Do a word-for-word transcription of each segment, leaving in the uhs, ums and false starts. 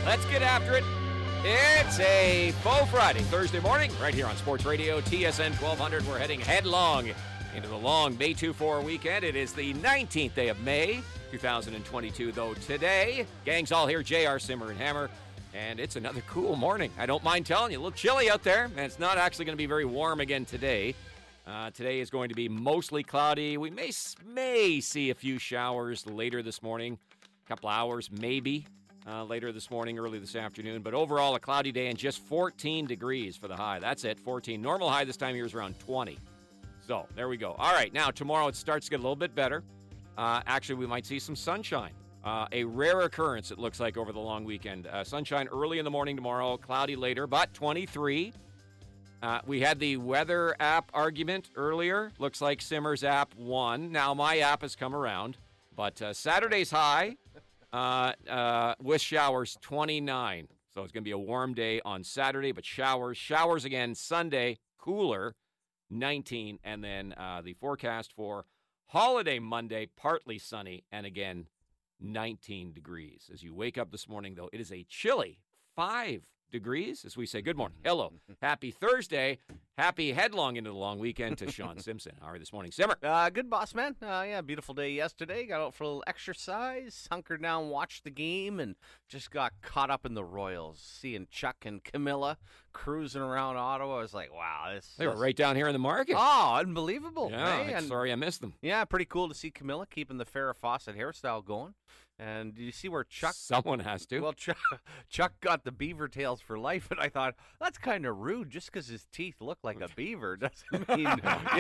Let's get after it. It's a faux Friday, Thursday morning, right here on Sports Radio, T S N twelve hundred. We're heading headlong into the long May twenty-fourth weekend. It is the nineteenth day of May, two thousand twenty-two, though today. Gang's all here, J R, Simmer, and Hammer. And it's another cool morning. I don't mind telling you, a little chilly out there, and it's not actually going to be very warm again today. Uh, today is going to be mostly cloudy. We may may see a few showers later this morning, a couple hours maybe uh, later this morning, early this afternoon. But overall, a cloudy day and just fourteen degrees for the high. That's it, fourteen. Normal high this time of year is around twenty. So there we go. All right, now tomorrow it starts to get a little bit better. Uh, actually, we might see some sunshine. Uh, a rare occurrence, it looks like, over the long weekend. Uh, sunshine early in the morning tomorrow, cloudy later, but twenty-three. Uh, we had the weather app argument earlier. Looks like Simmer's app won. Now, my app has come around. But uh, Saturday's high uh, uh, with showers, twenty-nine. So it's going to be a warm day on Saturday, but showers. Showers again Sunday, cooler, nineteen. And then uh, the forecast for holiday Monday, partly sunny, and again, nineteen degrees. As you wake up this morning, though, it is a chilly five degrees as we say good morning. Hello. Happy Thursday. Happy headlong into the long weekend to Sean Simpson. How are you this morning, Simmer? Uh, good, boss man. Uh, yeah, beautiful day yesterday. Got out for a little exercise, hunkered down, watched the game, and just got caught up in the Royals. Seeing Chuck and Camilla cruising around Ottawa. I was like, wow. This, They were this... right down here in the market. Oh, unbelievable. Yeah, hey? I'm and, sorry I missed them. Yeah, pretty cool to see Camilla keeping the Farrah Fawcett hairstyle going. And do you see where Chuck... Someone has to. Well, Chuck, Chuck got the beaver tails for life, and I thought, that's kind of rude. Just because his teeth look like a beaver doesn't mean...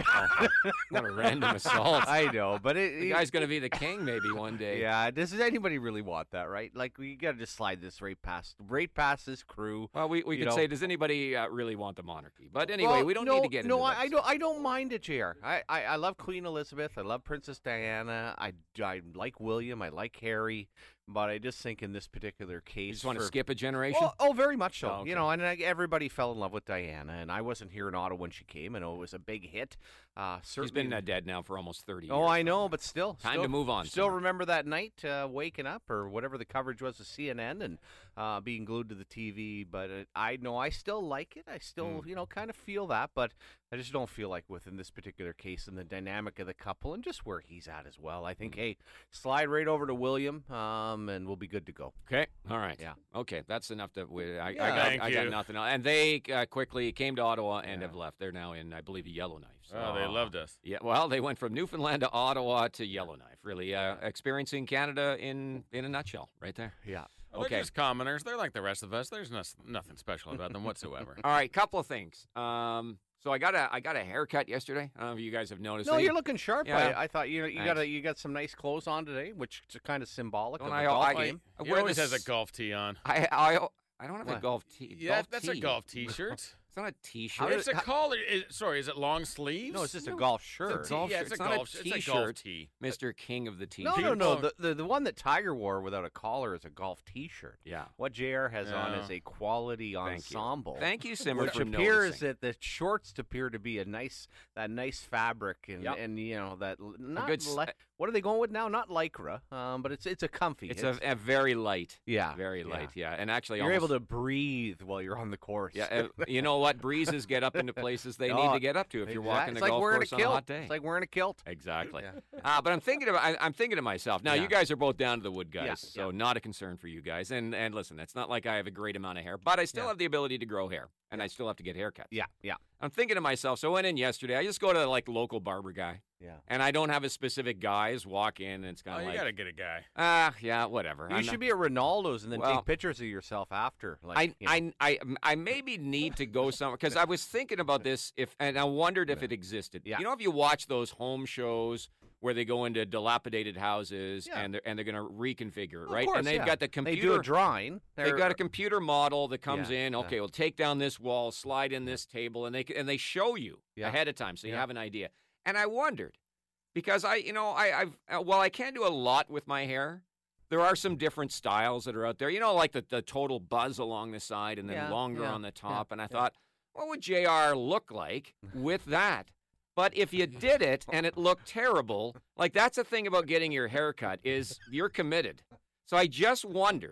What a random assault. I know, but it... The guy's going to be the king maybe one day. Yeah, does anybody really want that, right? Like, we got to just slide this right past, right past this crew. Well, we, we could know. say, does anybody uh, really want the monarchy? But anyway, Well, we don't no, need to get no, into I, that. I don't. I don't mind it, J R. I, I, I love Queen Elizabeth. I love Princess Diana. I, I like William. I like Harry. But I just think in this particular case, You just want for, to skip a generation? Oh, oh, very much so. Oh, okay. You know, and I, everybody fell in love with Diana, and I wasn't here in Ottawa when she came. I know it was a big hit. Uh, She's certainly, been uh, dead now for almost thirty years. Oh, I know, but still, Time still, to move on. Still Simmer. remember that night, uh, waking up or whatever the coverage was of C N N and uh, being glued to the T V. But uh, I know I still like it. I still, Mm. you know, kind of feel that. But I just don't feel like within this particular case and the dynamic of the couple and just where he's at as well. I think, Mm. hey, slide right over to William, um, and we'll be good to go. Okay. All right. Yeah. Okay. That's enough to. We, I, Yeah. I, got, Thank I got you. nothing else. And they uh, quickly came to Ottawa and Yeah. have left. They're now in, I believe, Yellowknife. So, Oh, they loved us. Yeah. Well, they went from Newfoundland to Ottawa to Yellowknife. Really, uh, experiencing Canada in in a nutshell, right there. Yeah. Well, Okay. They're just commoners. They're like the rest of us. There's no, nothing special about them whatsoever. All right. Couple of things. Um. So I got a I got a haircut yesterday. I don't know if you guys have noticed. No, They- you're looking sharp. Yeah. I, I thought you know you Thanks. got a, you got some nice clothes on today, which is kind of symbolic Well, of I- the golf I- game. I He wear always this- has a golf tee on. I I I don't have a What? golf tee. Yeah, golf that's tee. a golf T-shirt. It's not a T-shirt. it's a collar. Is, sorry, is it long sleeves? No, it's just a No, golf It's shirt. a golf yeah, shirt. it's, It's a not a golf. It's a golf T-shirt. tee. Mister King of the No, T-shirt. no, no. Oh. The, the the one that Tiger wore without a collar is a golf T-shirt. Yeah. What J R has on Yeah. is a quality Thank you. ensemble. Thank you, Simmer, Which for appears noticing. that the shorts appear to be a nice that nice fabric and Yep. and you know that l- not good s- li- what are they going with now? Not lycra, um, but it's it's a comfy. It's a, a very light. yeah, Very yeah. light, yeah. And actually, You're almost, able to breathe while you're on the course. Yeah, uh, you know what? Breezes get up into places they need Oh, to get up to if you're walking it's the like golf wearing course a on a kilt. hot day. It's like wearing a kilt. Exactly. Yeah. Uh, but I'm thinking of I, I'm thinking to myself. Now, Yeah. you guys are both down to the wood guys, Yeah, so not a concern for you guys. And and listen, it's not like I have a great amount of hair, but I still Yeah. have the ability to grow hair, and I still have to get haircuts. Yeah, yeah, I'm thinking to myself. So I went in yesterday. I just go to like local barber guy, yeah. and I don't have a specific guy. I just walk in, and it's Oh, kind of you like, gotta get a guy. ah, yeah, whatever. You I'm should not- be at Ronaldo's and then Well, take pictures of yourself after. Like, I, you know. I, I, I maybe need to go somewhere because I was thinking about this if, and I wondered if it existed. Yeah. You know, if you watch those home shows where they go into dilapidated houses Yeah. and they're and they're going to reconfigure, Of right? course, and they've yeah. got the They computer. do a drawing. They've They're- got a computer model that comes Yeah, in. yeah. Okay, we'll take down this wall, slide in this table, and they and they show you Yeah. ahead of time, so you Yeah. have an idea. And I wondered because I, you know, I, I've uh, well, I can do a lot with my hair. There are some different styles that are out there. You know, like the, the total buzz along the side and then Yeah, longer yeah, on the yeah, top. and I yeah. thought, what would J R look like with that? But if you did it and it looked terrible, like that's the thing about getting your hair cut is you're committed. So I just wondered,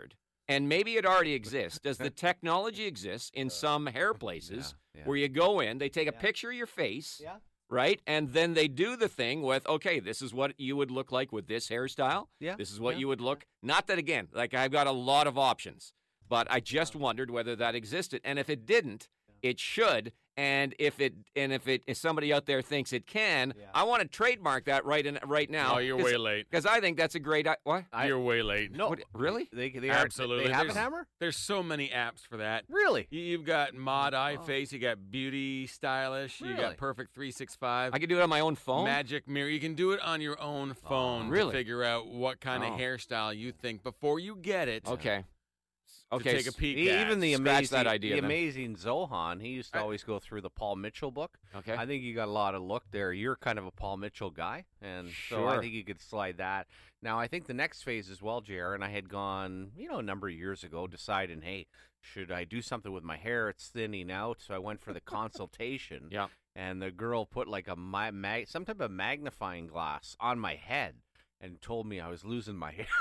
and maybe it already exists. Does the technology exist in some hair places Yeah, yeah. where you go in, they take a Yeah. picture of your face, Yeah. right? And then they do the thing with, okay, this is what you would look like with this hairstyle. Yeah, This is what yeah, you would look. Not that, again, like I've got a lot of options, but I just wondered whether that existed. And if it didn't, it should. And if it and if it if somebody out there thinks it can, Yeah. I want to trademark that right in right now. Oh, you're way late. Because I think that's a great i- what? I- You're way late. No, What- really? They they Absolutely. Are, they have a There's- hammer. There's so many apps for that. Really? You- You've got Mod Eye Oh. Face, you got Beauty Stylish, you Really? got Perfect three sixty-five, I could do it on my own phone. Magic Mirror. You can do it on your own phone really? to figure out what kind Oh. of hairstyle you think before you get it. Okay. To Okay. take a s- peek E- at. Even the Scratch amazing, that idea the then. amazing Zohan, he used to I- always go through the Paul Mitchell book. Okay. I think you got a lot of look there. You're kind of a Paul Mitchell guy, and so Sure. I think you could slide that. Now, I think the next phase as well, J R, and I had gone, you know, a number of years ago, deciding, hey, should I do something with my hair? It's thinning out, so I went for the consultation. Yeah. And the girl put like a ma- mag- some type of magnifying glass on my head and told me I was losing my hair.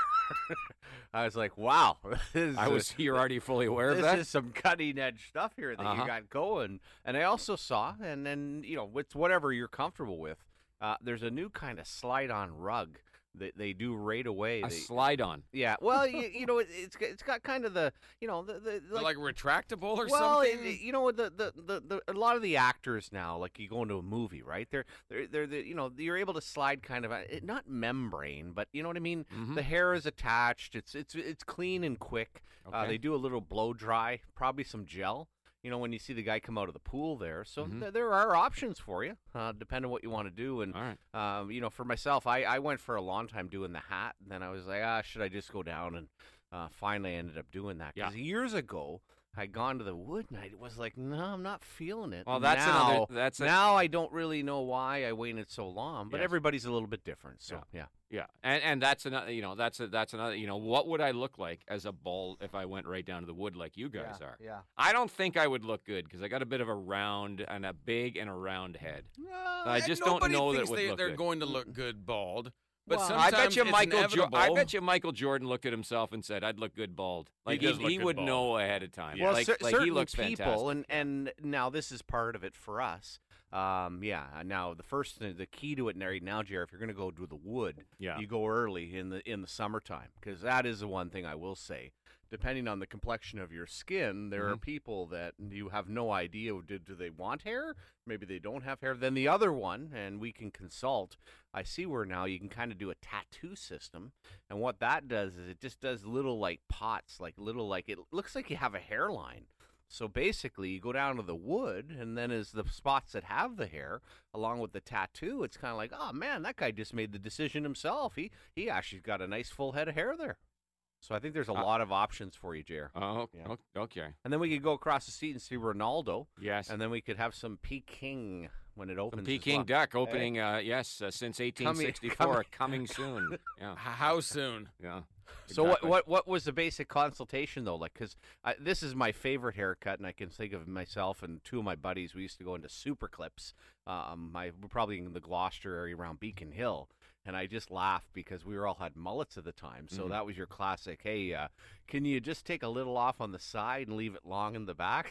I was like, wow. This is I a- was. You're already fully aware of this that. is some cutting edge stuff here that Uh-huh. you got going. And I also saw, and then, you know, it's whatever you're comfortable with. Uh, there's a new kind of slide on rug that they do right away. A They- slide on. yeah. Well, you, you know, it, it's got- it's got kind of the, you know, the, the like, retractable or well, something? it- you know, the, the, the, the a lot of the actors now, like you go into a movie, right? They're they're they're the, you know, you're able to slide kind of a, not membrane, but you know what I mean. Mhm. The hair is attached. It's it's it's clean and quick. Uh, Okay. they do a little blow dry, probably some gel. You know, when you see the guy come out of the pool there, so Mhm. th- there are options for you, uh, depending on what you want to do. And All right. um, you know, for myself, I, I went for a long time doing the hat, and then I was like, ah, should I just go down? And uh, finally, I ended up doing that. Yeah. Because years ago, I'd gone to the wood, and I was like, no, I'm not feeling it. Well, that's now, another. That's a, now I don't really know why I waited so long, but Yes. everybody's a little bit different. So yeah. yeah, and and that's another. You know, that's a, that's another. You know, what would I look like as a bald if I went right down to the wood like you guys are? Yeah. I don't think I would look good because I got a bit of a round and a big and a round head. I And just don't nobody know that it thinks would they, look they're good. going to look good bald. But Well, I sometimes bet you it's Michael. Jo- inevitable. I bet you Michael Jordan looked at himself and said, "I'd look good bald." Like does look he good would bald. know ahead of time. Well, like, cer- like certain he looks people, fantastic. and and now this is part of it for us. Um, yeah. Now the first, the key to it right now, Jared, if you're going to go to the wood, Yeah. you go early in the in the summertime because that is the one thing I will say. Depending on the complexion of your skin, there are Mhm. people that you have no idea. Do, do they want hair? Maybe they don't have hair. Then the other one, and we can consult. I see where now you can kind of do a tattoo system, and what that does is it just does little like pots, like little like it looks like you have a hairline. So basically, you go down to the wood, and then as the spots that have the hair, along with the tattoo, it's kind of like, oh man, that guy just made the decision himself. He he actually got a nice full head of hair there. So I think there's a Uh, lot of options for you, Jer. Oh, Yeah. o- okay. And then we could go across the street and see Ronaldo, Yes. and then we could have some Peking when it Some opens. as Peking well. duck opening. Uh, yes, uh, since eighteen sixty-four, coming soon. Yeah. H- How soon? Yeah. So what, exactly. what what was the basic consultation though? Like, because this is my favorite haircut, and I can think of myself and two of my buddies. We used to go into Super Clips. Um, my we're probably in the Gloucester area around Beacon Hill, and I just laughed because we were all had mullets at the time. So Mhm. that was your classic. Hey, uh, can you just take a little off on the side and leave it long in the back?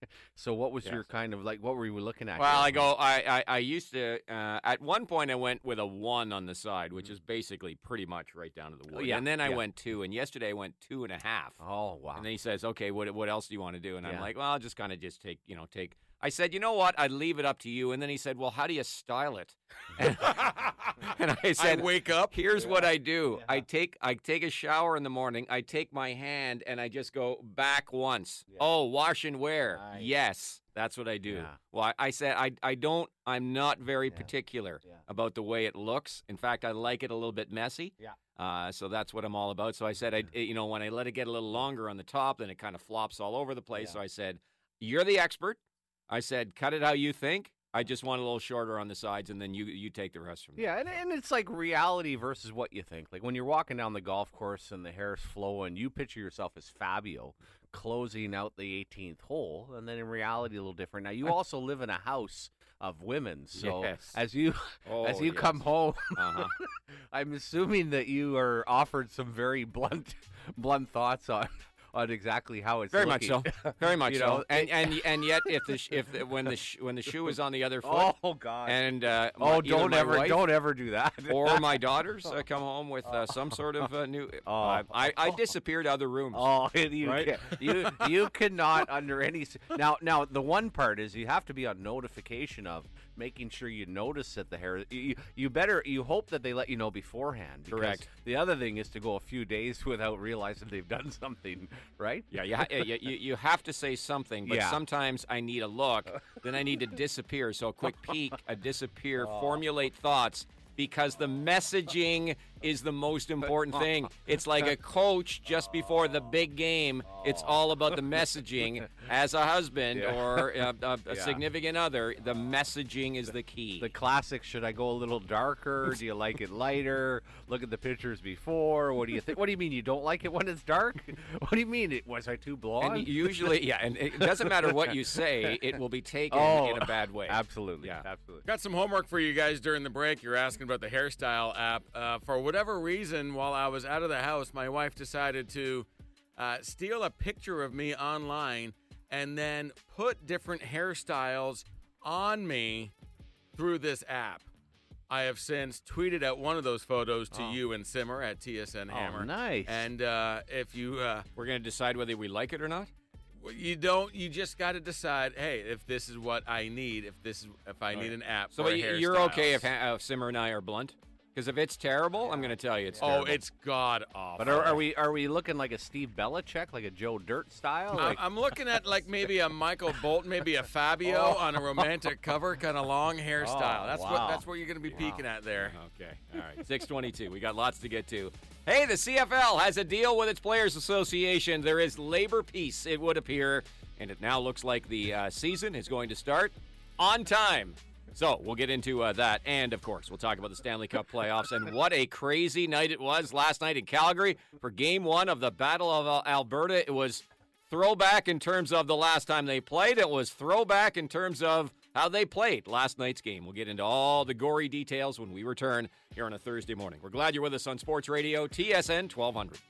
So what was your Yes. kind of like? What were we looking at? Well, here? I go. I, I I used to. Uh, at one point, I went with a one on the side, which is basically pretty much right down to the wood. yeah, And then I yeah. went two, and yesterday I went two and a half. Oh wow. And then he says, "Okay, what what else do you want to do?" And I'm Yeah. like, "Well, I'll just kind of just take, you know, take." I said, "You know what? I'd leave it up to you." And then he said, "Well, how do you style it?" And, and I said, I wake up. Here's what I do. Yeah. I take I take a shower in the morning. I take my hand and I just go back once. Yeah. Oh, wash and wear. Nice. Yes, that's what I do. Yeah. Well, I, I said I I don't. I'm not very Yeah. particular Yeah. about the way it looks. In fact, I like it a little bit messy. Yeah. Uh, so that's what I'm all about. So I said, I you know when I let it get a little longer on the top, then it kind of flops all over the place. Yeah. So I said, "You're the expert." I said, "Cut it how you think." I just want a little shorter on the sides, and then you you take the rest from there. Yeah, and, and it's like reality versus what you think. Like when you're walking down the golf course and the hair's flowing, you picture yourself as Fabio closing out the eighteenth hole, and then in reality, a little different. Now you also live in a house of women, so Yes. as you Oh, as you yes. come home, Uh-huh. I'm assuming that you are offered some very blunt blunt thoughts on on exactly how it's Very much looking. so. Very much You so. know, And and and yet, if the sh- if the, when the sh- when the shoe is on the other foot, Oh God. and uh, my- oh, either don't my ever, wife don't ever do that. or my daughters uh, come home with uh, some sort of uh, new. Oh. I, I I disappear to other rooms. Oh, you Right? can, you you cannot under any s- now now the one part is you have to be on notification of making sure you notice that the hair you, you better you hope that they let you know beforehand. Because Correct. The other thing is to go a few days without realizing they've done something, right? Yeah, you, ha- you, you you have to say something, but Yeah. sometimes I need a look, then I need to disappear. So a quick peek, a disappear, Oh. formulate thoughts, because the messaging is the most important thing. It's like a coach just before the big game. It's all about the messaging. As a husband Yeah. or a, a, a Yeah. significant other, the messaging is the key. The classic, should I go a little darker? Do you like it lighter? Look at the pictures before. What do you think? What do you mean you don't like it when it's dark? What do you mean? It, was I too blonde? And usually, yeah, and it doesn't matter what you say, it will be taken Oh, in a bad way. Absolutely. Yeah. Absolutely. Got some homework for you guys during the break. You're asking about the hairstyle app. Uh, for whatever reason, while I was out of the house, my wife decided to uh, steal a picture of me online and then put different hairstyles on me through this app. I have since tweeted out one of those photos to Oh. you and Simmer at T S N Hammer. Oh, nice. And uh, if you uh, We're going to decide whether we like it or not. you don't, you just got to decide. Hey, if this is what I need, if this is, if I need an app. So for but y- you're okay if, hairstyles. ha- if Simmer and I are blunt? Because if it's terrible, I'm going to tell you it's Oh, terrible. it's god awful. But are, are we are we looking like a Steve Belichick, like a Joe Dirt style? I'm, Like, I'm looking at like maybe a Michael Bolton, maybe a Fabio on a romantic cover, kind of long hairstyle. Oh, that's wow. what that's what you're going to be peeking at there. Okay. All right. six twenty-two. We got lots to get to. Hey, the C F L has a deal with its Players Association. There is labor peace, it would appear, and it now looks like the uh, season is going to start on time. So we'll get into uh, that, and of course, we'll talk about the Stanley Cup playoffs and what a crazy night it was last night in Calgary for Game One of the Battle of Al- Alberta. It was throwback in terms of the last time they played. It was throwback in terms of how they played last night's game. We'll get into all the gory details when we return here on a Thursday morning. We're glad you're with us on Sports Radio T S N twelve hundred.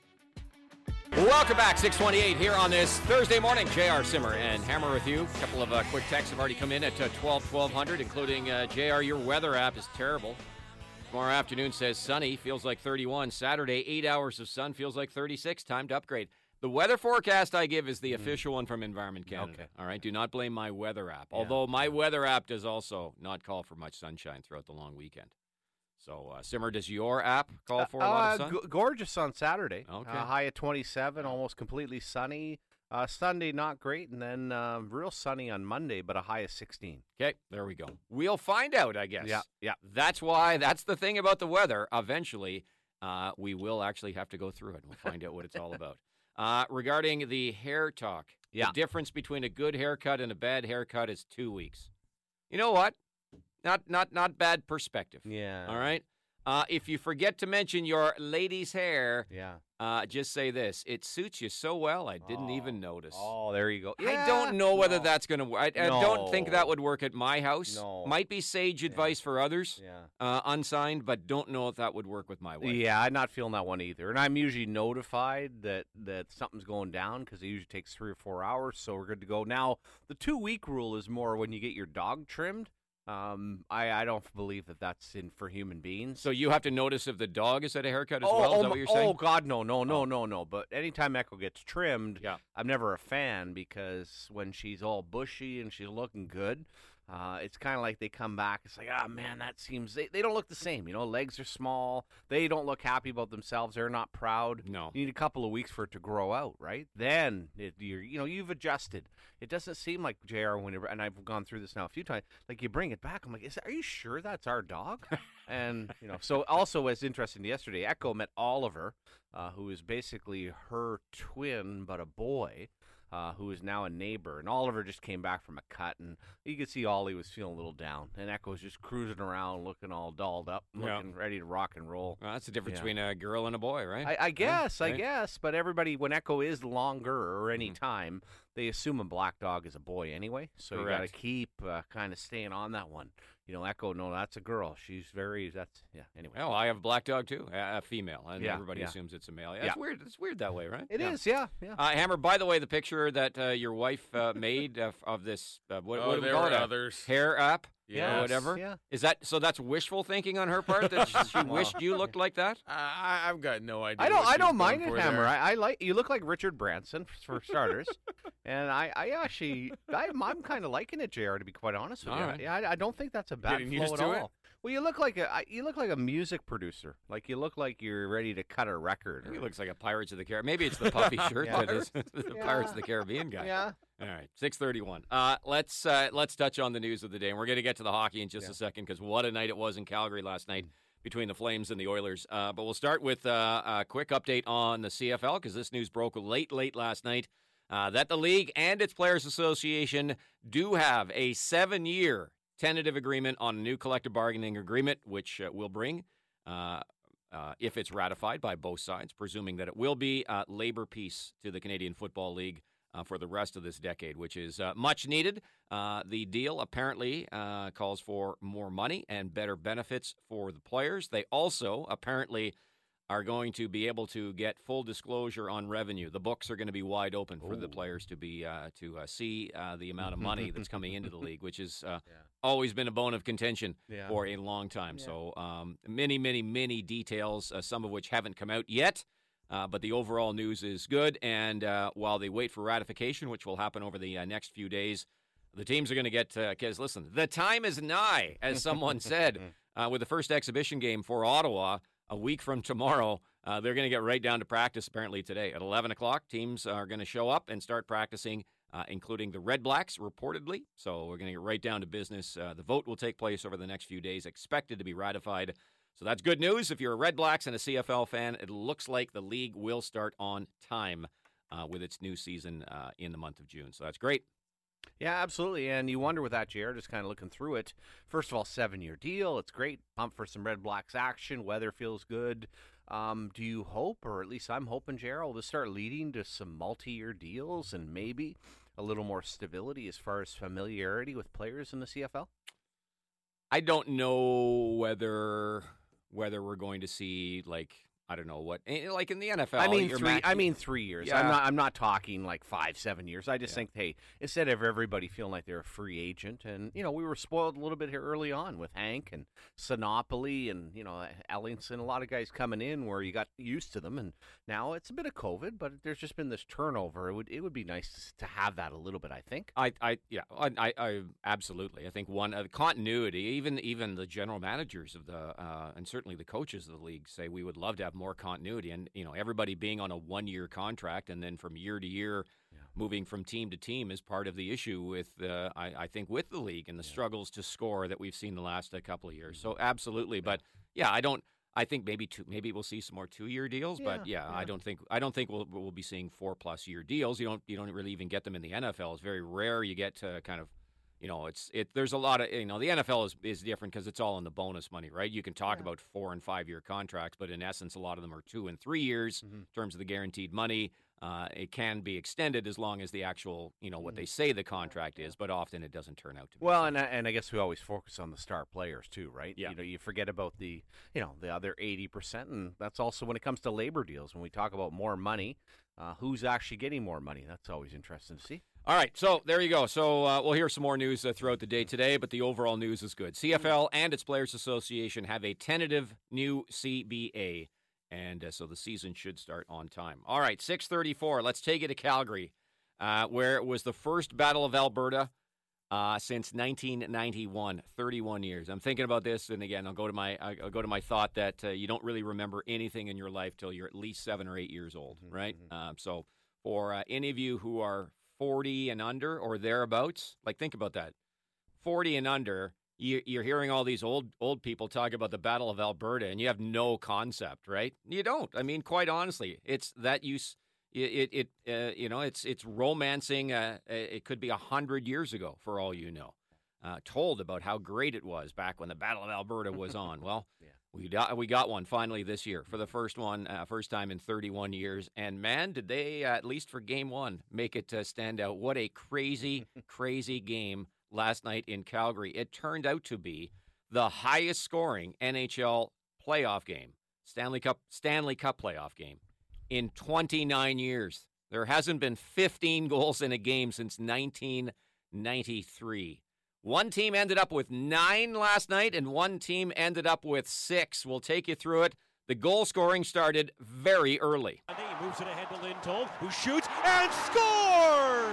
Welcome back, six twenty-eight here on this Thursday morning. J R Simmer and Hammer with you. A couple of uh, quick texts have already come in at uh, twelve twelve hundred, including uh, J R, your weather app is terrible. Tomorrow afternoon says sunny, feels like thirty-one. Saturday, eight hours of sun, feels like thirty-six. Time to upgrade. The weather forecast I give is the official one from Environment Canada. Okay. All right, do not blame my weather app. Although my weather app does also not call for much sunshine throughout the long weekend. So, uh, Simmer, does your app call for a lot of Uh, sun? g- gorgeous on Saturday. Okay. Uh, high at twenty-seven, almost completely sunny. Uh, Sunday, not great. And then uh, real sunny on Monday, but a high of sixteen. Okay, there we go. We'll find out, I guess. Yeah, yeah. That's why, that's the thing about the weather. Eventually, uh, we will actually have to go through it. We'll find out what it's all about. Uh, regarding the hair talk, Yeah. the difference between a good haircut and a bad haircut is two weeks. You know what? Not not not bad perspective. Yeah. All right? Uh, if you forget to mention your lady's hair, Yeah. uh, just say this. It suits you so well, I didn't Oh. even notice. Oh, there you go. I Yeah. don't know whether No. that's going to work. I, I don't think No. that would work at my house. No. Might be sage advice for others, Yeah. uh, unsigned, but don't know if that would work with my wife. Yeah, I'm not feeling that one either. And I'm usually notified that, that something's going down because it usually takes three or four hours, so we're good to go. Now, the two-week rule is more when you get your dog trimmed. Um, I, I don't believe that that's in for human beings. So you have to notice if the dog is at a haircut as oh, well? Is oh, that what my- you're saying? oh, God, no, no, no, Oh. no, no. But anytime Echo gets trimmed, Yeah. I'm never a fan because when she's all bushy and she's looking good, uh, it's kind of like they come back. It's like, ah, man, that seems they, they don't look the same. You know, legs are small. They don't look happy about themselves. They're not proud. No. You need a couple of weeks for it to grow out, right? Then it, you're, you know, you've adjusted. It doesn't seem like J R when, and I've gone through this now a few times. Like you bring it back, I'm like, is are you sure that's our dog? And you know, so also as interesting yesterday, Echo met Oliver, uh, who is basically her twin but a boy. Uh, who is now a neighbor, and Oliver just came back from a cut, and you could see Ollie was feeling a little down, and Echo was just cruising around, looking all dolled up, Yeah. looking ready to rock and roll. Well, that's the difference Yeah. between a girl and a boy, right? I, I guess, I right. guess, but everybody, when Echo is longer or any Mhm. time, they assume a black dog is a boy anyway, so you got to Correct. keep uh, kind of staying on that one. You know, Echo, no, that's a girl. She's very, that's, yeah, anyway. Well, I have a black dog too, a, a female, and Yeah, everybody yeah. assumes it's a male. Yeah, Yeah. It's weird. It's weird that way, right? It yeah. is, yeah, yeah. Uh, Hammer, by the way, the picture that uh, your wife uh, made of, of this, uh, what, Oh, what do we there call were it? A others. hair app? Yes. Or whatever. Yeah. Is that so? That's wishful thinking on her part that she, she wished you looked like that. I, I've got no idea. I don't. what I she's don't going mind it, for Hammer. there. I, I like you. Look like Richard Branson for starters, and I, I actually, I, I'm kind of liking it, J R. To be quite honest with All you, right. yeah, I, I don't think that's a bad Getting flow used at to all. it? Well, you look like a, I- you look like a music producer. Like you look like you're ready to cut a record. He or- looks like a Pirates of the Caribbean. Maybe it's the puffy shirt Yeah. that is the Yeah. Pirates of the Caribbean guy. Yeah. All right, six thirty-one. Uh, let's uh, let's touch on the news of the day, and we're going to get to the hockey in just Yeah. a second because what a night it was in Calgary last night between the Flames and the Oilers. Uh, but we'll start with uh, a quick update on the C F L because this news broke late, late last night uh, that the league and its Players Association do have a seven-year tentative agreement on a new collective bargaining agreement, which uh, will bring. Uh, Uh, if it's ratified by both sides, presuming that it will be, uh, labor peace to the Canadian Football League uh, for the rest of this decade, which is uh, much needed. Uh, the deal apparently uh, calls for more money and better benefits for the players. They also apparently are going to be able to get full disclosure on revenue. The books are going to be wide open for the Ooh. players to be uh, to uh, see uh, the amount of money that's coming into the league, which has uh, Yeah. always been a bone of contention Yeah. for a long time. Yeah. So um, many, many, many details, uh, some of which haven't come out yet. Uh, but the overall news is good. And uh, while they wait for ratification, which will happen over the uh, next few days, the teams are going to get, because listen, the time is nigh, as someone said, uh, with the first exhibition game for Ottawa a week from tomorrow. Uh, they're going to get right down to practice apparently today. At eleven o'clock, teams are going to show up and start practicing, uh, including the Red Blacks, reportedly. So we're going to get right down to business. Uh, the vote will take place over the next few days, expected to be ratified. So that's good news. If you're a Red Blacks and a C F L fan, it looks like the league will start on time uh, with its new season uh, in the month of June. So that's great. Yeah, absolutely. And you wonder with that, J R, just kind of looking through it. First of all, seven-year deal. It's great. Pump for some Red Blacks action. Weather feels good. Um, do you hope, or at least I'm hoping, J R, will this start leading to some multi-year deals and maybe a little more stability as far as familiarity with players in the C F L? I don't know whether whether we're going to see like I don't know what eh, like in the N F L. I mean you're three. ma- I mean three years. Yeah. I'm not. I'm not talking like five, seven years. I just Yeah. think, hey, instead of everybody feeling like they're a free agent, and you know, we were spoiled a little bit here early on with Hank and Sinopoli and you know Ellingson. A lot of guys coming in where you got used to them, and now it's a bit of COVID, but there's just been this turnover. It would it would be nice to have that a little bit. I think. I, I, yeah, I, I, I absolutely. I think one uh, continuity. Even, even the general managers of the, uh, and certainly the coaches of the league say we would love to have more continuity. And you know, everybody being on a one-year contract and then from year to year, Yeah. moving from team to team is part of the issue with, uh, I, I think, with the league and the Yeah. struggles to score that we've seen the last uh, couple of years. So absolutely, but yeah, I don't. I think maybe two, maybe we'll see some more two-year deals, but Yeah, yeah, yeah. I don't think I don't think we'll we'll be seeing four-plus year deals. You don't you don't really even get them in the N F L. It's very rare you get to kind of, you know, it's it. There's a lot of you know the N F L is is different because it's all in the bonus money, right? You can talk Yeah. about four and five-year contracts, but in essence, a lot of them are two and three years Mhm. in terms of the guaranteed money. Uh, it can be extended as long as the actual, you know, what Mhm. they say the contract is, but often it doesn't turn out to be. Well, so. and I, and I guess we always focus on the star players too, right? Yeah. You know, you forget about the, you know, the other eighty percent, and that's also when it comes to labor deals. When we talk about more money, uh, who's actually getting more money? That's always interesting to see. All right, so there you go. So uh, we'll hear some more news uh, throughout the day today, but the overall news is good. C F L and its Players Association have a tentative new C B A, and uh, so the season should start on time. All right, six thirty-four. Let's take it to Calgary, uh, where it was the first Battle of Alberta uh, since nineteen ninety-one, thirty-one years. I'm thinking about this, and again, I'll go to my I'll go to my thought that uh, you don't really remember anything in your life till you're at least seven or eight years old, Mhm, right? mhm. Um, so for uh, any of you who are forty and under or thereabouts, like think about that. forty and under, you, you're hearing all these old old people talk about the Battle of Alberta, and you have no concept, right? You don't. I mean, quite honestly, it's that you s- it it, it uh, you know it's it's romancing. Uh, it could be a hundred years ago for all you know. Uh, told about how great it was back when the Battle of Alberta was on. Well, Yeah. We got, we got one finally this year for the first one, uh, first time in thirty-one years. And man, did they, uh, at least for game one, make it uh, stand out. What a crazy, crazy game last night in Calgary. It turned out to be the highest scoring N H L playoff game, Stanley Cup, Stanley Cup playoff game in twenty-nine years. There hasn't been fifteen goals in a game since nineteen ninety-three. One team ended up with nine last night, and one team ended up with six. We'll take you through it. The goal scoring started very early. He moves it ahead to Lindholm, who shoots and scores!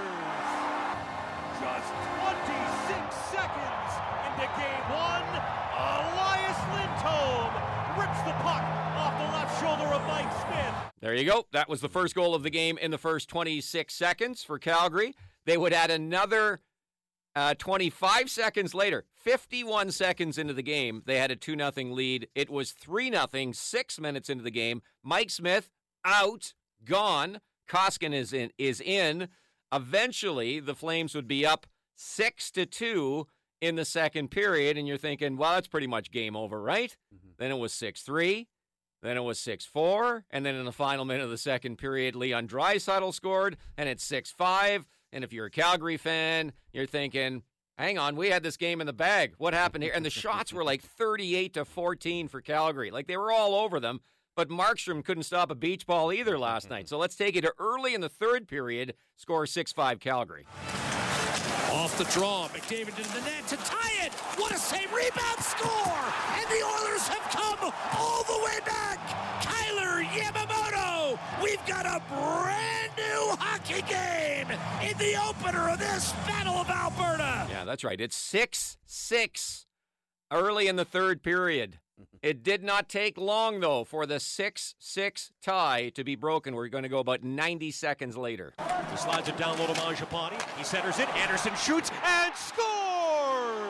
Just twenty-six seconds into game one, Elias Lindholm rips the puck off the left shoulder of Mike Smith. There you go. That was the first goal of the game in the first twenty-six seconds for Calgary. They would add another Uh, twenty-five seconds later, fifty-one seconds into the game, they had a two nothing lead. It was three nothing, six minutes into the game. Mike Smith out, gone. Koskinen is in. Is in. Eventually, the Flames would be up six to two in the second period, and you're thinking, well, that's pretty much game over, right? Mm-hmm. Then it was six three. Then it was six four. And then in the final minute of the second period, Leon Draisaitl scored, and it's six five. And if you're a Calgary fan, you're thinking, hang on, we had this game in the bag. What happened here? And the shots were like thirty-eight to fourteen for Calgary. Like they were all over them. But Markstrom couldn't stop a beach ball either last night. So let's take you to early in the third period, score six five Calgary. Off the draw, McDavid into the net to tie it. What a save, rebound, score! And the Oilers have come all the way back. Kyler Yamamoto, we've got a brand new hockey game in the opener of this Battle of Alberta. Yeah, that's right. It's six six early in the third period. It did not take long, though, for the six six tie to be broken. We're going to go about ninety seconds later. He slides it down low to Mangiapane. He centers it. Anderson shoots and scores!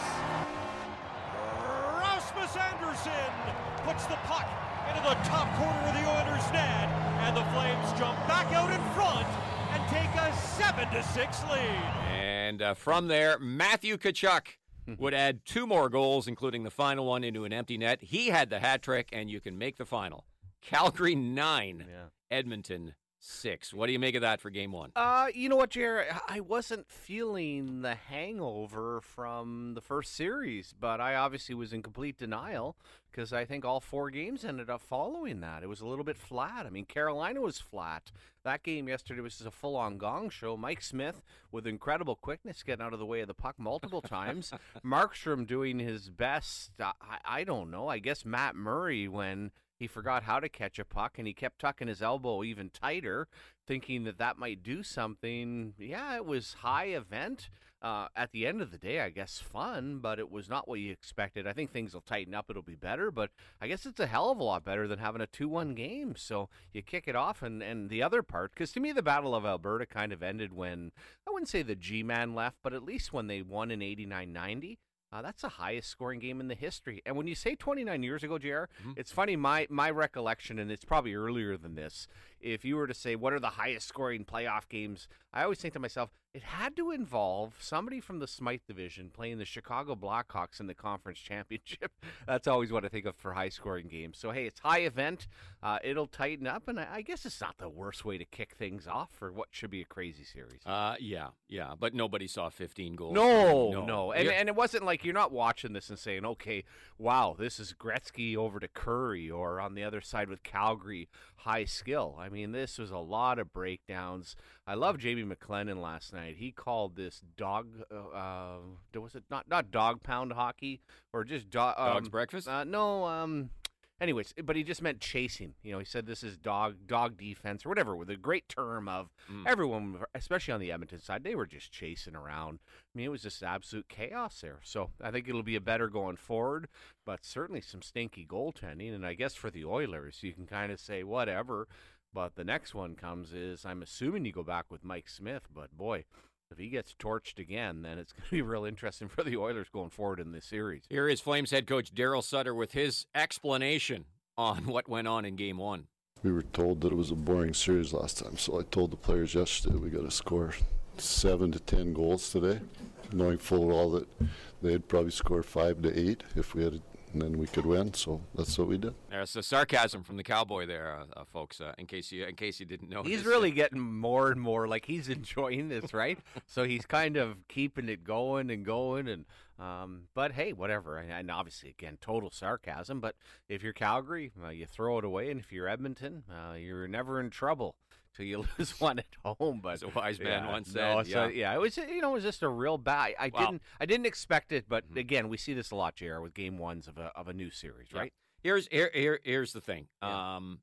Rasmus Anderson puts the puck into the top corner of the Oilers' net, and the Flames jump back out in front and take a seven to six lead. And uh, from there, Matthew Tkachuk would add two more goals, including the final one into an empty net. He had the hat trick, and you can make the final. Calgary nine, yeah. Edmonton six. What do you make of that for game one? Uh, you know what, Jared? I wasn't feeling the hangover from the first series, but I obviously was in complete denial because I think all four games ended up following that. It was a little bit flat. I mean, Carolina was flat. That game yesterday was just a full-on gong show. Mike Smith with incredible quickness getting out of the way of the puck multiple times. Markstrom doing his best. I, I don't know. I guess Matt Murray when he forgot how to catch a puck, and he kept tucking his elbow even tighter, thinking that that might do something. Yeah, it was high event. Uh, at the end of the day, I guess fun, but it was not what you expected. I think things will tighten up. It'll be better, but I guess it's a hell of a lot better than having a two one game. So you kick it off, and, and the other part, because to me the Battle of Alberta kind of ended when, I wouldn't say the G-Man left, but at least when they won in eighty-nine ninety. Uh, that's the highest scoring game in the history. And when you say twenty-nine years ago, J R, mm-hmm. It's funny, my, my recollection, and it's probably earlier than this, if you were to say, what are the highest scoring playoff games, I always think to myself, it had to involve somebody from the Smythe division playing the Chicago Blackhawks in the conference championship. That's always what I think of for high-scoring games. So, hey, it's high event. Uh, it'll tighten up, and I, I guess it's not the worst way to kick things off for what should be a crazy series. Uh, yeah, yeah, but nobody saw fifteen goals. No, no. no. And, and it wasn't like you're not watching this and saying, okay, wow, this is Gretzky over to Curry, or on the other side with Calgary, high skill. I mean, this was a lot of breakdowns. I love Jamie McLennan last night. He called this dog, uh, uh, was it not not dog pound hockey or just do- um, dog's breakfast? Uh, no, um, anyways, but he just meant chasing. You know, he said this is dog dog defense or whatever, with a great term of mm. everyone, especially on the Edmonton side, they were just chasing around. I mean, it was just absolute chaos there. So I think it'll be a better going forward, but certainly some stinky goaltending. And I guess for the Oilers, you can kind of say whatever. But the next one comes is, I'm assuming you go back with Mike Smith, but boy, if he gets torched again, then it's going to be real interesting for the Oilers going forward in this series. Here is Flames head coach Daryl Sutter with his explanation on what went on in game one. We were told that it was a boring series last time, so I told the players yesterday we got to score seven to ten goals today, knowing full well that they'd probably score five to eight if we had and then we could win. So that's what we did. There's the sarcasm from the Cowboy there, uh, uh, folks. Uh, in case you in case you didn't know, He's this. really getting more and more like he's enjoying this, right? So he's kind of keeping it going and going, and um, but hey, whatever. And, and obviously, again, total sarcasm. But if you're Calgary, uh, you throw it away, and if you're Edmonton, uh, you're never in trouble till you lose one at home. But as a wise man yeah, once no, said, so, yeah. yeah, it was you know it was just a real bad. I Wow. didn't I didn't expect it, but Mhm. again, we see this a lot, J R, with game ones of a of a new series, Yeah. right? Here's here, here here's the thing. Yeah. Um,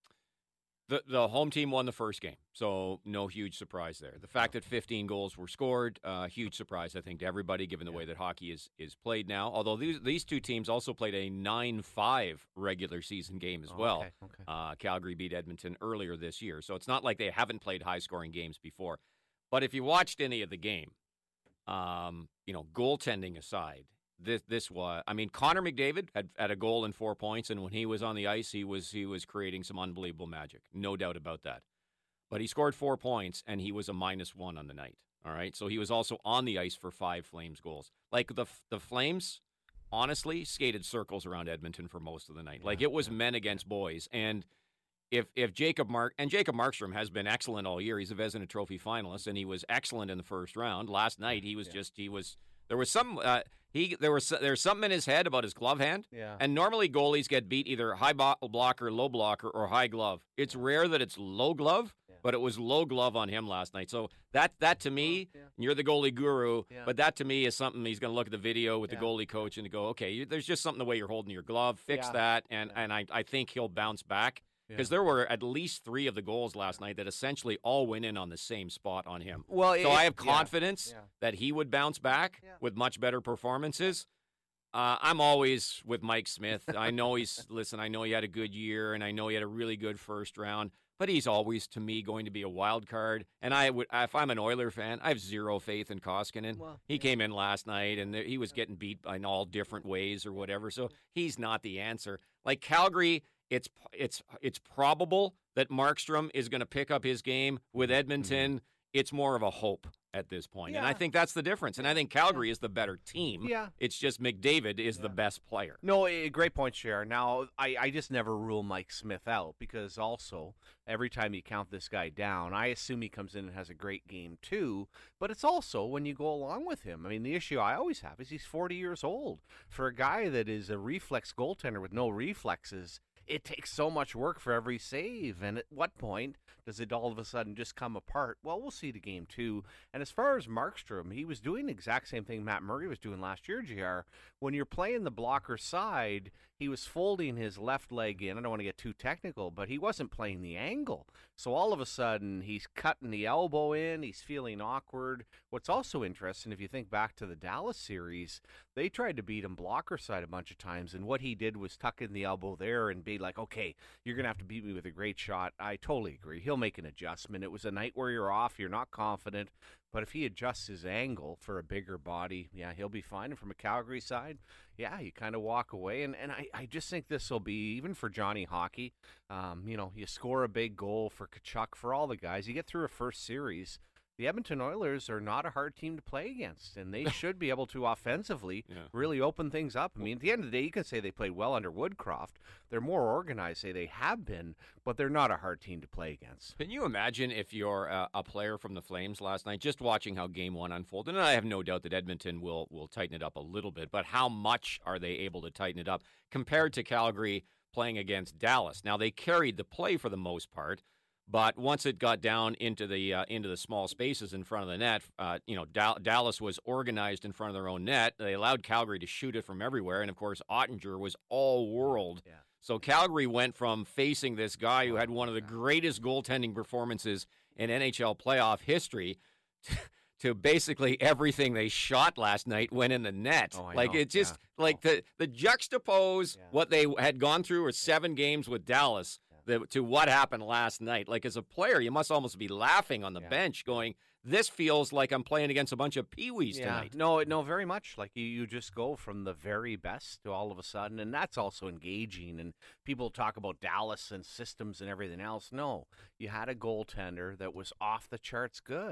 the the home team won the first game, so no huge surprise there. The fact that fifteen goals were scored, uh, huge surprise, I think, to everybody, given the Yeah. way that hockey is is played now. Although these these two teams also played a nine five regular season game as Oh, well. okay, okay. Uh, Calgary beat Edmonton earlier this year, so it's not like they haven't played high scoring games before. But if you watched any of the game, um, you know, goaltending aside, this this was. I mean, Connor McDavid had, had a goal and four points, and when he was on the ice, he was he was creating some unbelievable magic, no doubt about that. But he scored four points, and he was a minus one on the night. All right, so he was also on the ice for five Flames goals. Like the the Flames, honestly, skated circles around Edmonton for most of the night. Like it was men against boys, and if if Jacob Mark and Jacob Markstrom has been excellent all year. He's a Vezina Trophy finalist, and he was excellent in the first round. Last night, he was Yeah. just he was there was some uh, he there was there was something in his head about his glove hand. Yeah. And normally goalies get beat either high bo- blocker, low blocker, or high glove. It's rare that it's low glove, Yeah. but it was low glove on him last night. So that that to me, Yeah. and you're the goalie guru, Yeah. but that to me is something he's going to look at the video with Yeah. the goalie coach and go, okay, you, there's just something the way you're holding your glove. Fix Yeah. that, and Yeah. and I I think he'll bounce back. Because Yeah. there were at least three of the goals last night that essentially all went in on the same spot on him. Well, So it- I have yeah. confidence Yeah. that he would bounce back Yeah. with much better performances. Uh, I'm always with Mike Smith. I know he's, listen, I know he had a good year, and I know he had a really good first round, but he's always, to me, going to be a wild card. And I would, if I'm an Oiler fan, I have zero faith in Koskinen. Well, he yeah. came in last night, and he was getting beat in all different ways or whatever, so he's not the answer. Like Calgary, it's it's it's probable that Markstrom is going to pick up his game. With Edmonton, it's more of a hope at this point. And I Yeah. think that's the difference. And I think Calgary is the better team. Yeah. It's just McDavid is the best player. No, eh, great point, Cher. Now, I, I just never rule Mike Smith out because also every time you count this guy down, I assume he comes in and has a great game too. But it's also when you go along with him. I mean, the issue I always have is he's forty years old. For a guy that is a reflex goaltender with no reflexes, it takes so much work for every save. And at what point does it all of a sudden just come apart? Well, we'll see the game two. And as far as Markstrom, he was doing the exact same thing Matt Murray was doing last year, G R. When you're playing the blocker side, he was folding his left leg in. I don't want to get too technical, but he wasn't playing the angle. So all of a sudden, he's cutting the elbow in. He's feeling awkward. What's also interesting, if you think back to the Dallas series, they tried to beat him blocker side a bunch of times, and what he did was tuck in the elbow there and be like, okay, you're going to have to beat me with a great shot. I totally agree. He'll make an adjustment. It was a night where you're off, you're not confident, but if he adjusts his angle for a bigger body, yeah, he'll be fine. And from a Calgary side, yeah, you kind of walk away. And, and I, I just think this will be, even for Johnny Hockey, um, you know, you score a big goal for Kachuk, for all the guys. You get through a first series. The Edmonton Oilers are not a hard team to play against, and they should be able to offensively Yeah. really open things up. I mean, at the end of the day, you can say they played well under Woodcroft. They're more organized, say they have been, but they're not a hard team to play against. Can you imagine if you're a, a player from the Flames last night, just watching how Game One unfolded? And I have no doubt that Edmonton will will tighten it up a little bit, but how much are they able to tighten it up compared to Calgary playing against Dallas? Now they carried the play for the most part, but once it got down into the uh, into the small spaces in front of the net, uh, you know, Dal- Dallas was organized in front of their own net. They allowed Calgary to shoot it from everywhere, and of course, Ottinger was all world. Yeah. So Calgary went from facing this guy who had one of the greatest goaltending performances in N H L playoff history to, to basically everything they shot last night went in the net. Oh, I like know. it just Yeah. like the the juxtapose Yeah. what they had gone through with seven games with Dallas the, to what happened last night. Like as a player, you must almost be laughing on the Yeah. bench, going, "This feels like I'm playing against a bunch of peewees Yeah, tonight." no, no, very much. Like you, you just go from the very best to all of a sudden, and that's also engaging. And people talk about Dallas and systems and everything else. No, you had a goaltender that was off the charts good.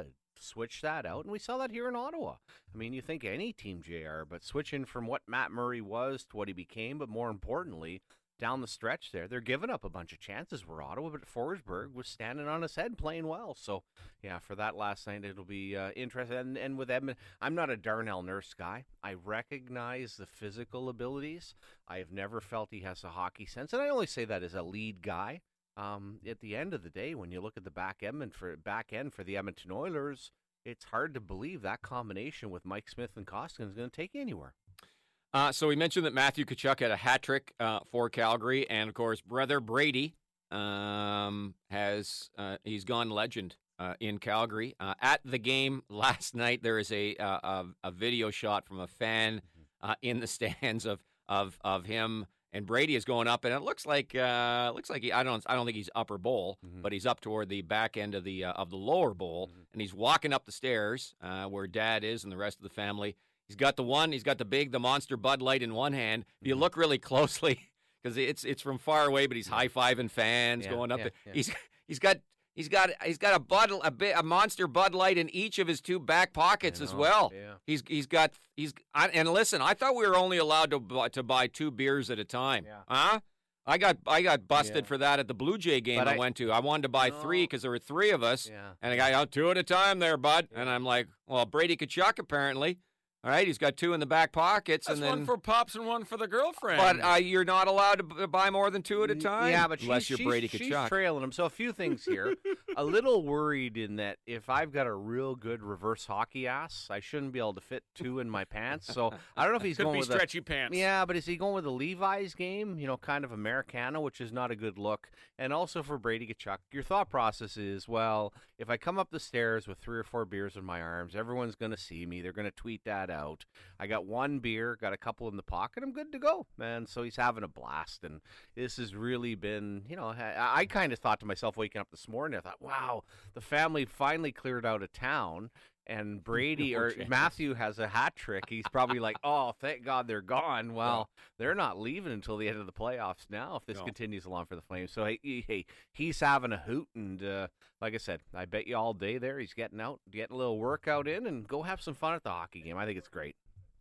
switch that out, and we saw that here in Ottawa. I mean, you think any team, J R, but switching from what Matt Murray was to what he became, but more importantly, down the stretch there, they're giving up a bunch of chances where Ottawa, but Forsberg was standing on his head playing well. So, yeah, for that last night, it'll be uh, interesting. And, and with Edmonton, I'm not a Darnell Nurse guy. I recognize the physical abilities. I have never felt he has a hockey sense, and I only say that as a lead guy. Um, at the end of the day, when you look at the back end for back end for the Edmonton Oilers, it's hard to believe that combination with Mike Smith and Koskinen is going to take you anywhere. Uh, so we mentioned that Matthew Tkachuk had a hat trick uh, for Calgary, and of course, brother Brady um, has uh, he's gone legend uh, in Calgary. Uh, at the game last night, there is a uh, a, a video shot from a fan uh, in the stands of of of him, and Brady is going up, and it looks like uh, looks like he, I don't I don't think he's upper bowl, mm-hmm. but he's up toward the back end of the uh, of the lower bowl, mm-hmm. and he's walking up the stairs uh, where Dad is and the rest of the family. He's got the one, he's got the big, the monster Bud Light in one hand. If you look really closely, because it's it's from far away, but he's high fiving fans yeah, going up yeah, there. Yeah. He's he's got he's got he's got a Bud a, bit, a monster Bud Light in each of his two back pockets as well. Yeah. He's he's got he's I, and listen, I thought we were only allowed to buy, to buy two beers at a time. Yeah. Huh? I got I got busted Yeah. for that at the Blue Jay game I, I, I went to. I wanted to buy no. three because there were three of us, Yeah. and I got out two at a time there, Bud. Yeah. And I'm like, well, Brady Tkachuk apparently. All right, he's got two in the back pockets, That's and then one for Pops and one for the girlfriend. But uh, you're not allowed to b- buy more than two at a time. Yeah, but unless she's, you're she's, Brady she's Tkachuk. trailing him. So a few things here. A little worried in that if I've got a real good reverse hockey ass, I shouldn't be able to fit two in my pants. So I don't know if he's Could going be with stretchy a, pants. Yeah, but is he going with a Levi's game? You know, kind of Americana, which is not a good look. And also for Brady Tkachuk, your thought process is, well, if I come up the stairs with three or four beers in my arms, everyone's going to see me. They're going to tweet that out. I got one beer, got a couple in the pocket, I'm good to go, man. So he's having a blast, and this has really been, you know, I, I kind of thought to myself waking up this morning, I thought, wow, the family finally cleared out of town, and Brady or Matthew has a hat trick. He's probably like, oh, thank God they're gone. Well, yeah. They're not leaving until the end of the playoffs now if this no. continues along for the Flames. So, hey, hey he's having a hoot, and uh, like I said, I bet you all day there he's getting out, getting a little workout in, and go have some fun at the hockey game. I think it's great.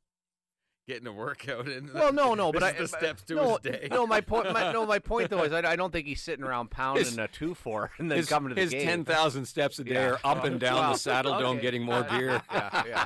Getting a workout in. Well, no, no, but this I, is the steps to no, his day. No, my point. My, no, my point though is I, I don't think he's sitting around pounding his, a two four and then his, coming to the his game. His ten thousand steps a day yeah. are up and down well, the Saddle Dome, okay. getting more beer. yeah, yeah,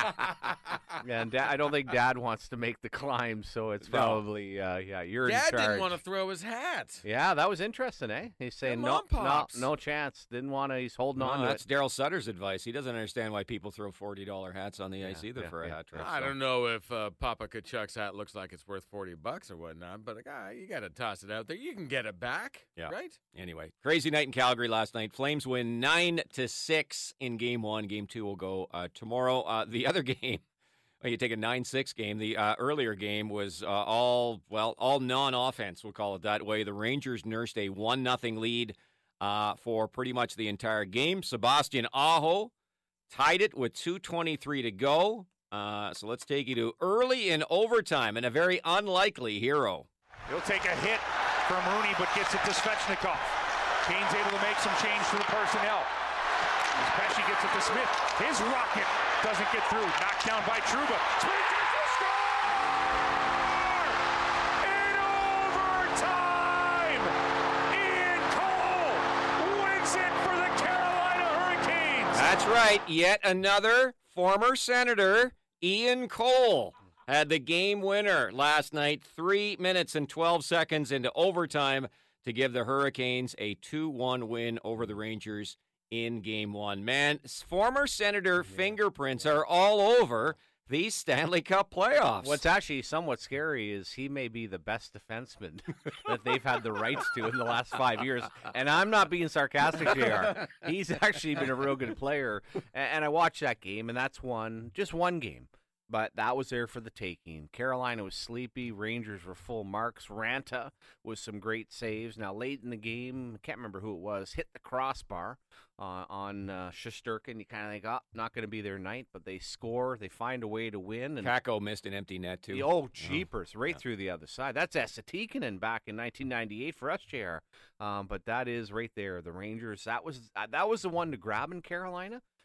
yeah. And Dad, I don't think Dad wants to make the climb, so it's no. probably uh, yeah. You're Dad in charge. didn't want to throw his hat. Yeah, that was interesting, eh? He's saying no, no, no chance. Didn't want to. He's holding no, on. That's to Daryl Sutter's advice. He doesn't understand why people throw forty dollar hats on the yeah, ice either yeah, for yeah. a hat trick. I so. don't know if uh, Papa Tkachuk's hat looks like it's worth forty bucks or whatnot, but uh, you got to toss it out there. You can get it back, yeah. right? Anyway, crazy night in Calgary last night. Flames win nine to six in game one. Game two will go uh, tomorrow. Uh, the other game, well, you take a nine six game. The uh, earlier game was uh, all, well, all non-offense, we'll call it that way. The Rangers nursed a one nothing lead uh, for pretty much the entire game. Sebastian Aho tied it with two twenty-three to go. Uh, so let's take you to early in overtime and a very unlikely hero. He'll take a hit from Rooney, but gets it to Svechnikov. Kane's able to make some change for the personnel. As Pesci gets it to Smith. His rocket doesn't get through. Knocked down by Trouba. Smith gets the score! In overtime! Ian Cole wins it for the Carolina Hurricanes. That's right. Yet another former Senator, Ian Cole, had the game winner last night, three minutes and twelve seconds into overtime to give the Hurricanes a two one win over the Rangers in game one. Man, former Senator yeah. fingerprints are all over these Stanley Cup playoffs. What's actually somewhat scary is he may be the best defenseman that they've had the rights to in the last five years. And I'm not being sarcastic, J R. He's actually been a real good player. And I watched that game, and that's one, just one game. But that was there for the taking. Carolina was sleepy. Rangers were full marks. Ranta with some great saves. Now, late in the game, I can't remember who it was, hit the crossbar uh, on uh, Shesterkin. You kind of think, oh, not going to be their night, but they score. They find a way to win. And Kakko missed an empty net, too. Oh, jeepers, oh. right yeah. through the other side. That's Esa Tikkanen back in nineteen ninety-eight for us, J R. Um, but that is right there. The Rangers, that was uh, that was the one to grab in Carolina.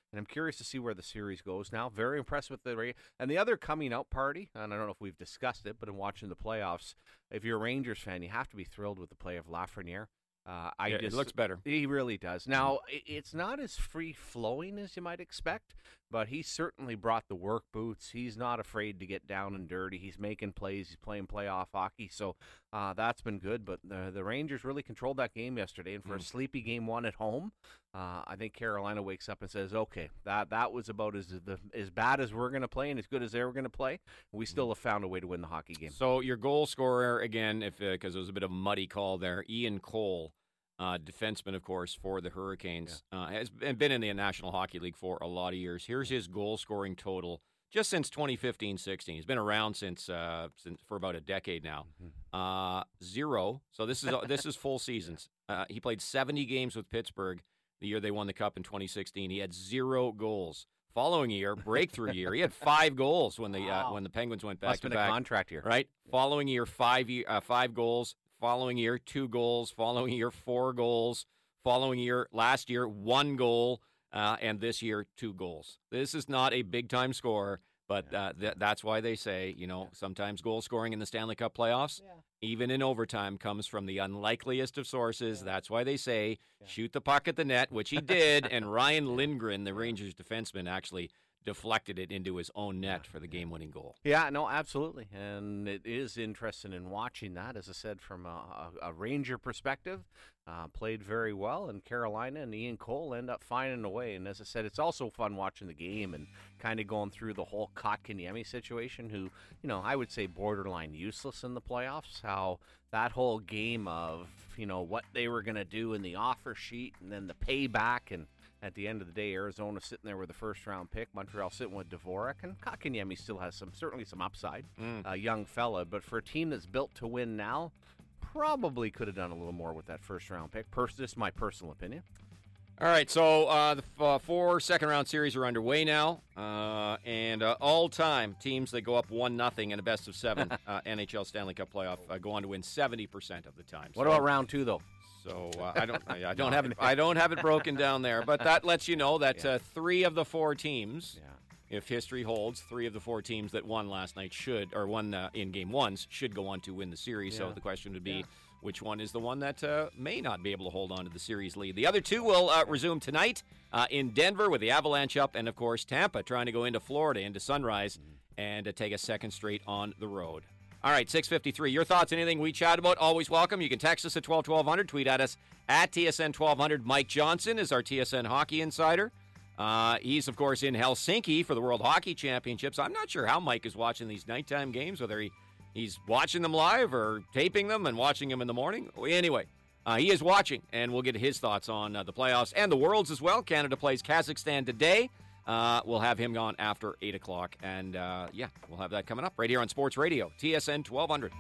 and I'm curious to see where the series goes now. Very impressed with the Ra- and the other coming out party, and I don't know if we've discussed it, but in watching the playoffs, if you're a Rangers fan, you have to be thrilled with the play of Lafreniere. Uh, I Yeah, just, it looks better. He really does. Now, i- it's not as free-flowing as you might expect, but he certainly brought the work boots. He's not afraid to get down and dirty. He's making plays. He's playing playoff hockey, so uh, that's been good. But the, the Rangers really controlled that game yesterday, and for Mm. a sleepy game one at home, uh, I think Carolina wakes up and says, okay, that that was about as the, as bad as we're going to play and as good as they were going to play. We still have found a way to win the hockey game. So your goal scorer, again, if because it was a bit of a muddy call there, Ian Cole, uh, defenseman, of course, for the Hurricanes, uh, has been been in the National Hockey League for a lot of years. Here's his goal-scoring total just since twenty fifteen sixteen. He's been around since uh, since for about a decade now. Uh, zero. So this is this is full seasons. Uh, he played seventy games with Pittsburgh the year they won the Cup in twenty sixteen. He had zero goals. Following year, breakthrough year, he had five goals when the uh, Wow. when the Penguins went back Must to have been back. a contract year. Right. Following year, five year, uh, five goals. Following year, two goals. Following year, four goals. Following year, last year, one goal. Uh, and this year, two goals. This is not a big time scorer, but uh, th- that's why they say, you know, sometimes goal scoring in the Stanley Cup playoffs, even in overtime, comes from the unlikeliest of sources. That's why they say shoot the puck at the net, which he did. And Ryan Lindgren, the Rangers defenseman, actually deflected it into his own net for the game-winning goal. Yeah, no, absolutely. And it is interesting in watching that, as I said, from a, a, a Ranger perspective. Uh, played very well, and Carolina and Ian Cole end up finding a way. And as I said, it's also fun watching the game and kind of going through the whole Kotkaniemi situation, who, you know, I would say borderline useless in the playoffs. How that whole game of, you know, what they were going to do in the offer sheet and then the payback, and at the end of the day, Arizona sitting there with a first-round pick, Montreal sitting with Dvorak, and Kotkaniemi still has some, certainly some upside, a young fella. But for a team that's built to win now, probably could have done a little more with that first-round pick. Pers- this is my personal opinion. All right, so uh, the f- uh, four second-round series are underway now, uh, and uh, all-time teams that go up one nothing in a best of seven uh, N H L Stanley Cup playoff uh, go on to win seventy percent of the time. What So- about round two, though? So uh, I don't, I, I don't have it, I don't have it broken down there, but that lets you know that Yeah. uh, three of the four teams, Yeah. if history holds, three of the four teams that won last night should, or won uh, in game ones, should go on to win the series. So Yeah. the question would be, which one is the one that uh, may not be able to hold on to the series lead? The other two will uh, resume tonight uh, in Denver with the Avalanche up, and of course Tampa trying to go into Florida, into Sunrise, and uh, take a second straight on the road. All right, six fifty-three. Your thoughts, anything we chat about, always welcome. You can text us at twelve twelve hundred, tweet at us at T S N twelve hundred. Mike Johnson is our T S N hockey insider. Uh, he's, of course, in Helsinki for the World Hockey Championships. I'm not sure how Mike is watching these nighttime games, whether he, he's watching them live or taping them and watching them in the morning. Anyway, uh, he is watching, and we'll get his thoughts on uh, the playoffs and the Worlds as well. Canada plays Kazakhstan today. Uh, we'll have him on after eight o'clock. And, uh, yeah, we'll have that coming up right here on Sports Radio, T S N twelve hundred.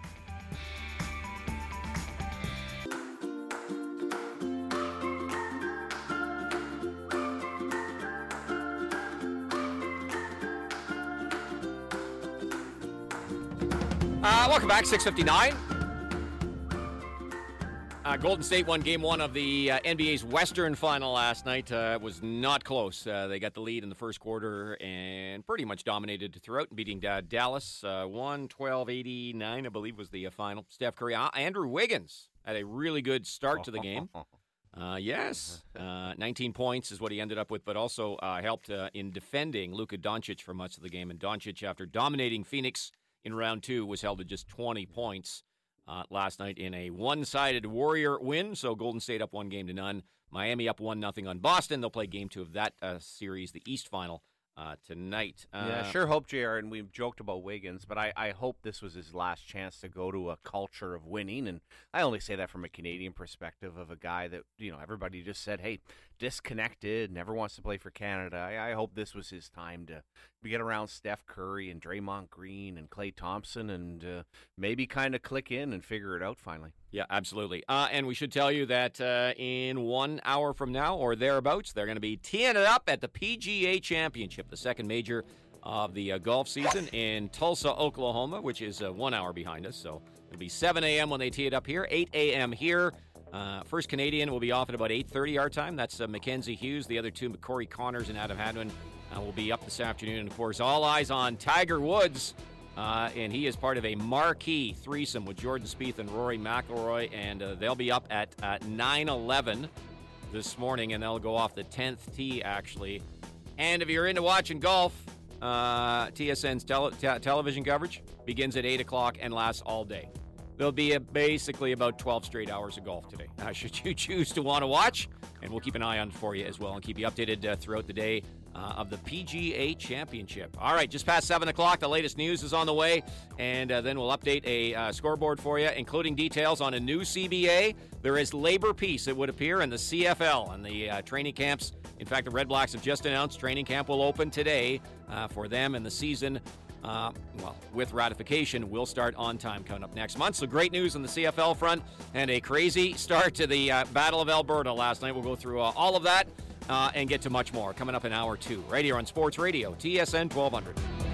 Uh, welcome back, six fifty-nine. Uh, Golden State won game one of the uh, N B A's Western Final last night. Uh, it was not close. Uh, they got the lead in the first quarter and pretty much dominated throughout, beating uh, Dallas. Uh, one twelve eighty-nine, I believe, was the uh, final. Steph Curry. Uh, Andrew Wiggins had a really good start to the game. Uh, yes, uh, nineteen points is what he ended up with, but also uh, helped uh, in defending Luka Doncic for much of the game. And Doncic, after dominating Phoenix in round two, was held to just twenty points uh, last night in a one-sided Warrior win. So Golden State up one game to none. Miami up one nothing on Boston. They'll play game two of that uh, series, the East Final, uh, tonight. Uh, Yeah, sure hope, J R, and we've joked about Wiggins, but I, I hope this was his last chance to go to a culture of winning. And I only say that from a Canadian perspective of a guy that, you know, everybody just said, hey, disconnected, never wants to play for Canada. I, I hope this was his time to get around Steph Curry and Draymond Green and Klay Thompson and uh, maybe kind of click in and figure it out finally. Yeah, absolutely. Uh, and we should tell you that uh, in one hour from now or thereabouts, they're going to be teeing it up at the P G A Championship, the second major of the uh, golf season in Tulsa, Oklahoma, which is uh, one hour behind us. So it'll be seven a.m. when they tee it up here, eight a.m. here. Uh, first Canadian will be off at about eight thirty our time. That's uh, Mackenzie Hughes. The other two, Corey Connors and Adam Hadwin, uh, will be up this afternoon. And, of course, all eyes on Tiger Woods. Uh, and he is part of a marquee threesome with Jordan Spieth and Rory McIlroy. And uh, they'll be up at uh, nine eleven this morning. And they'll go off the tenth tee, actually. And if you're into watching golf, uh, T S N's tele- te- television coverage begins at eight o'clock and lasts all day. There'll be a, basically about twelve straight hours of golf today, uh, should you choose to want to watch. And we'll keep an eye on it for you as well and keep you updated uh, throughout the day uh, of the P G A Championship. All right, just past seven o'clock, the latest news is on the way, and uh, then we'll update a uh, scoreboard for you, including details on a new C B A. There is labor peace, it would appear, in the C F L and the uh, training camps. In fact, the Red Blacks have just announced training camp will open today uh, for them, and the season Uh, well, with ratification, will start on time coming up next month. So great news on the C F L front and a crazy start to the uh, Battle of Alberta last night. We'll go through uh, all of that uh, and get to much more coming up in hour two right here on Sports Radio, T S N twelve hundred.